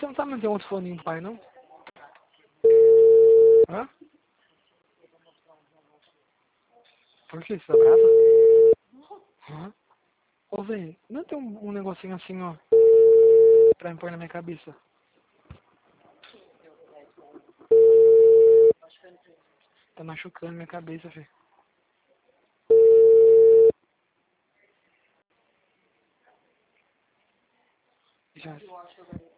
Você não sabe não ter outro fone pai, não? Hã? Por que você tá brava? Hã? Ô, velho, não tem um negocinho assim, ó, pra me pôr na minha cabeça? Tá machucando minha cabeça, velho. Já.